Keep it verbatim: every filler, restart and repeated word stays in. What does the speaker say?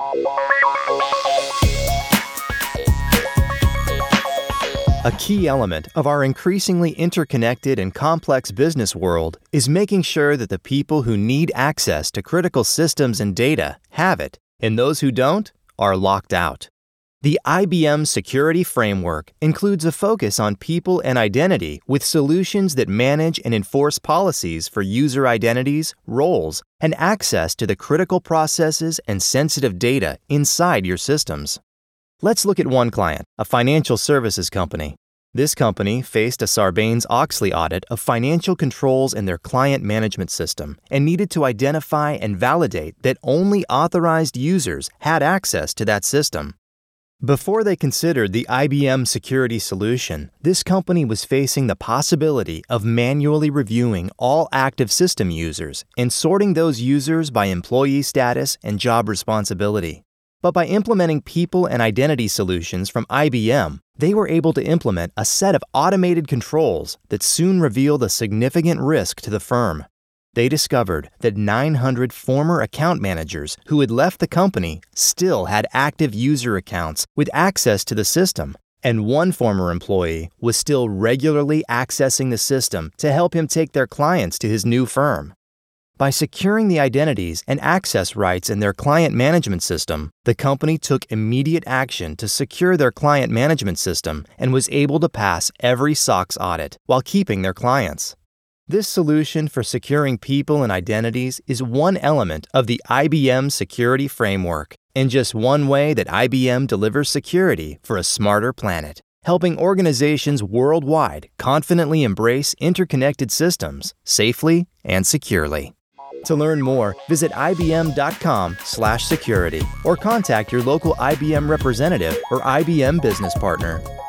A key element of our increasingly interconnected and complex business world is making sure that the people who need access to critical systems and data have it, and those who don't are locked out. The I B M Security Framework includes a focus on people and identity with solutions that manage and enforce policies for user identities, roles, and access to the critical processes and sensitive data inside your systems. Let's look at one client, a financial services company. This company faced a Sarbanes-Oxley audit of financial controls in their client management system and needed to identify and validate that only authorized users had access to that system. Before they considered the I B M security solution, this company was facing the possibility of manually reviewing all active system users and sorting those users by employee status and job responsibility. But by implementing people and identity solutions from I B M, they were able to implement a set of automated controls that soon revealed a significant risk to the firm. They discovered that nine hundred former account managers who had left the company still had active user accounts with access to the system, and one former employee was still regularly accessing the system to help him take their clients to his new firm. By securing the identities and access rights in their client management system, the company took immediate action to secure their client management system and was able to pass every S O X audit while keeping their clients. This solution for securing people and identities is one element of the I B M Security Framework, and just one way that I B M delivers security for a smarter planet, helping organizations worldwide confidently embrace interconnected systems safely and securely. To learn more, visit I B M dot com slash security or contact your local I B M representative or I B M business partner.